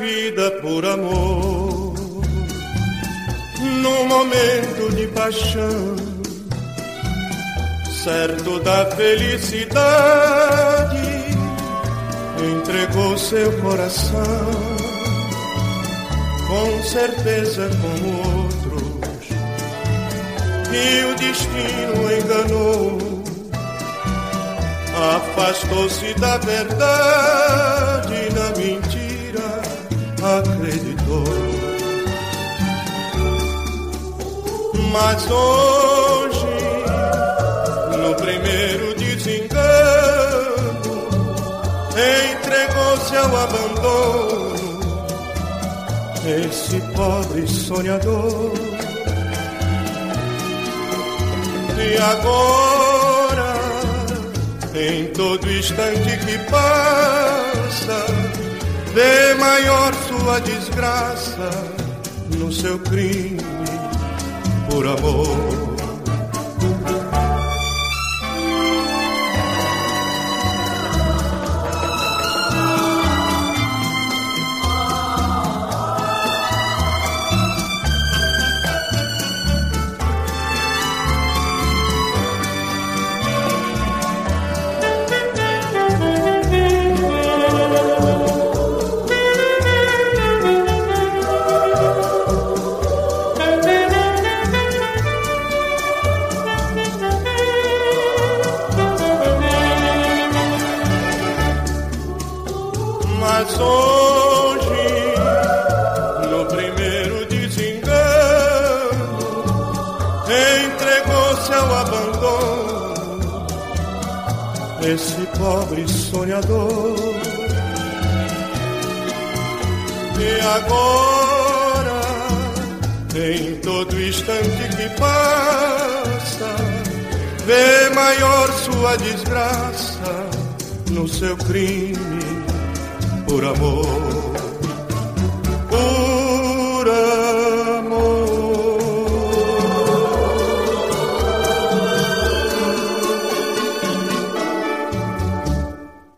vida por amor. Num momento de paixão, certo da felicidade, entregou seu coração, com certeza como outros, e o destino enganou. Afastou-se da verdade, na mentira acreditou. Mas hoje, no primeiro desengano, entregou-se ao abandono, esse pobre sonhador. E agora, em todo instante que passa, vê maior sua desgraça no seu crime por amor. Mas hoje, no primeiro desengano, entregou-se ao abandono, esse pobre sonhador. E agora, em todo instante que passa, vê maior sua desgraça no seu crime por amor.